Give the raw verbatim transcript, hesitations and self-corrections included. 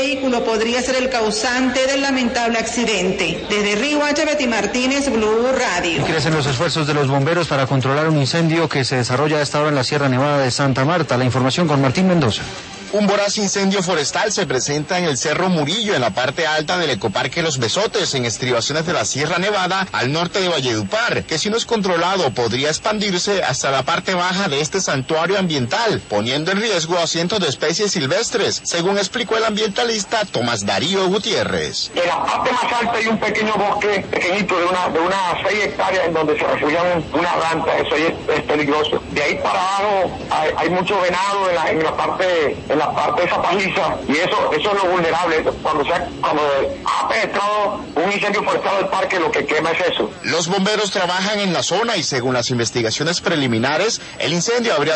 vehículo podría ser el causante del lamentable accidente. Desde Riohacha, Betty Martínez, Blue Radio. Crecen los esfuerzos de los bomberos para controlar un incendio que se desarrolla a esta hora en la Sierra Nevada de Santa Marta. La información con Martín Mendoza. Un voraz incendio forestal se presenta en el Cerro Murillo, en la parte alta del ecoparque Los Besotes, en estribaciones de la Sierra Nevada, al norte de Valledupar, que si no es controlado podría expandirse hasta la parte baja de este santuario ambiental, poniendo en riesgo a cientos de especies silvestres, según explicó el ambientalista Tomás Darío Gutiérrez. En la parte más alta hay un pequeño bosque pequeñito de una de unas seis hectáreas en donde se refugian una ranta, eso es, es peligroso. De ahí para abajo hay, hay mucho venado en la, en la parte... En la parte de esa paliza, y eso eso es lo vulnerable. Cuando se ha, cuando ha penetrado un incendio forestal del parque, lo que quema es eso. Los bomberos trabajan en la zona y según las investigaciones preliminares, el incendio habría